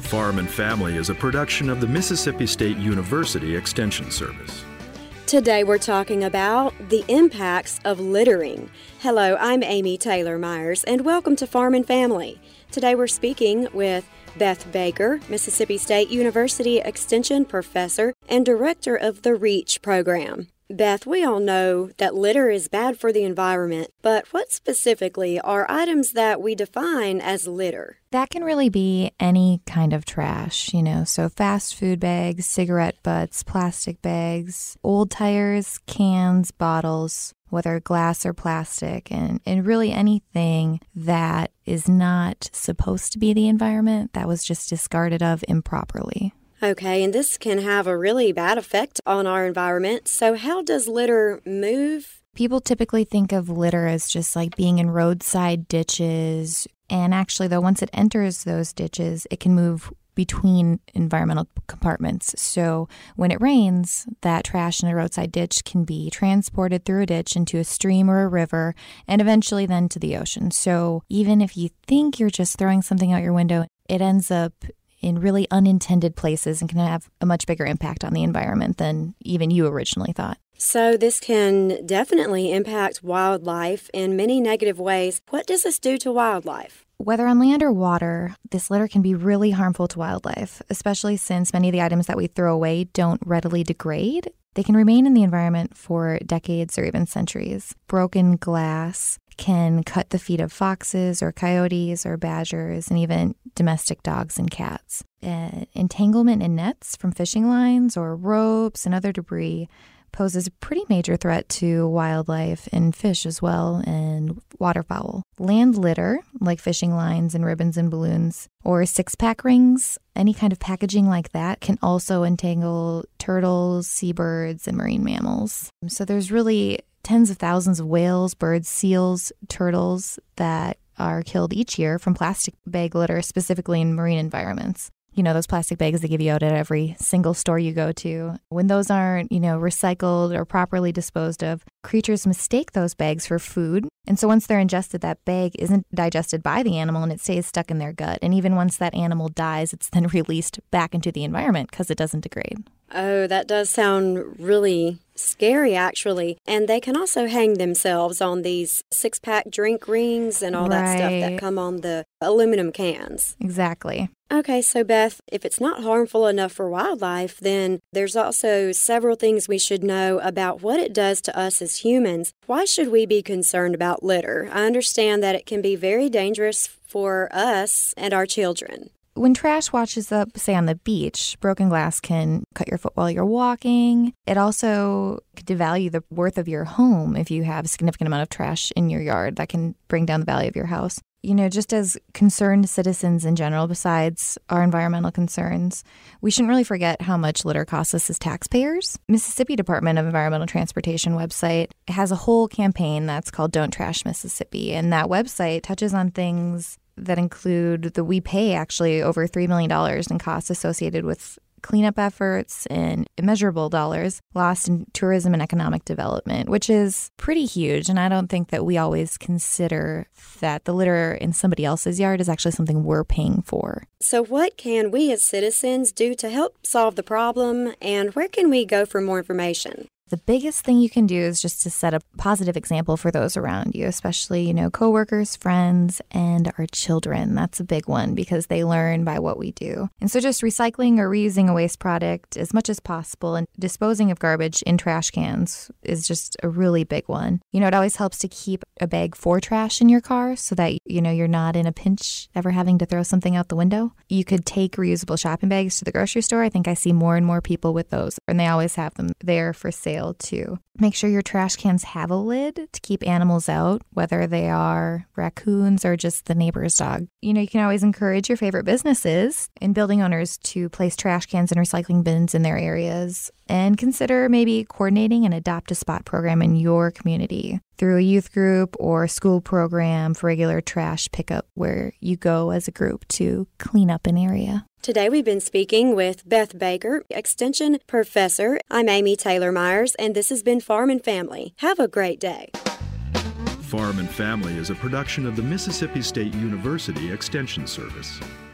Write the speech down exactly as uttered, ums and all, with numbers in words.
Farm and Family is a production of the Mississippi State University Extension Service. Today we're talking about the impacts of littering. Hello, I'm Amy Taylor Myers, and welcome to Farm and Family. Today we're speaking with Beth Baker, Mississippi State University Extension Professor and Director of the REACH program. Beth, we all know that litter is bad for the environment, but what specifically are items that we define as litter? That can really be any kind of trash, you know, so fast food bags, cigarette butts, plastic bags, old tires, cans, bottles, whether glass or plastic, and, and really anything that is not supposed to be the environment that was just discarded of improperly. Okay, and this can have a really bad effect on our environment. So how does litter move? People typically think of litter as just like being in roadside ditches. And actually, though, once it enters those ditches, it can move between environmental compartments. So when it rains, that trash in a roadside ditch can be transported through a ditch into a stream or a river and eventually then to the ocean. So even if you think you're just throwing something out your window, it ends up in really unintended places and can have a much bigger impact on the environment than even you originally thought. So this can definitely impact wildlife in many negative ways. What does this do to wildlife? Whether on land or water, this litter can be really harmful to wildlife, especially since many of the items that we throw away don't readily degrade. They can remain in the environment for decades or even centuries. Broken glass can cut the feet of foxes or coyotes or badgers and even domestic dogs and cats. Uh, entanglement in nets from fishing lines or ropes and other debris poses a pretty major threat to wildlife and fish as well, and waterfowl. Land litter, like fishing lines and ribbons and balloons, or six-pack rings, any kind of packaging like that, can also entangle turtles, seabirds, and marine mammals. So there's really tens of thousands of whales, birds, seals, turtles that are killed each year from plastic bag litter, specifically in marine environments. You know, those plastic bags they give you out at every single store you go to. When those aren't, you know, recycled or properly disposed of, creatures mistake those bags for food. And so once they're ingested, that bag isn't digested by the animal and it stays stuck in their gut. And even once that animal dies, it's then released back into the environment because it doesn't degrade. Oh, that does sound really scary, actually. And they can also hang themselves on these six-pack drink rings and all right. that stuff that come on the aluminum cans. Exactly. Okay, so Beth, if it's not harmful enough for wildlife, then there's also several things we should know about what it does to us as humans. Why should we be concerned about litter? I understand that it can be very dangerous for us and our children. When trash washes up, say on the beach, broken glass can cut your foot while you're walking. It also could devalue the worth of your home if you have a significant amount of trash in your yard. That can bring down the value of your house. You know, just as concerned citizens in general, besides our environmental concerns, we shouldn't really forget how much litter costs us as taxpayers. Mississippi Department of Environmental Transportation website has a whole campaign that's called Don't Trash Mississippi, and that website touches on things that include that we pay actually over three million dollars in costs associated with cleanup efforts and immeasurable dollars lost in tourism and economic development, which is pretty huge. And I don't think that we always consider that the litter in somebody else's yard is actually something we're paying for. So what can we as citizens do to help solve the problem, and where can we go for more information? The biggest thing you can do is just to set a positive example for those around you, especially, you know, coworkers, friends, and our children. That's a big one because they learn by what we do. And so just recycling or reusing a waste product as much as possible and disposing of garbage in trash cans is just a really big one. You know, it always helps to keep a bag for trash in your car so that, you know, you're not in a pinch ever having to throw something out the window. You could take reusable shopping bags to the grocery store. I think I see more and more people with those, and they always have them there for sale too. Make sure your trash cans have a lid to keep animals out, whether they are raccoons or just the neighbor's dog. You know, you can always encourage your favorite businesses and building owners to place trash cans and recycling bins in their areas, and consider maybe coordinating an Adopt a Spot program in your community through a youth group or school program for regular trash pickup where you go as a group to clean up an area. Today we've been speaking with Beth Baker, Extension Professor. I'm Amy Taylor Myers, and this has been Farm and Family. Have a great day. Farm and Family is a production of the Mississippi State University Extension Service.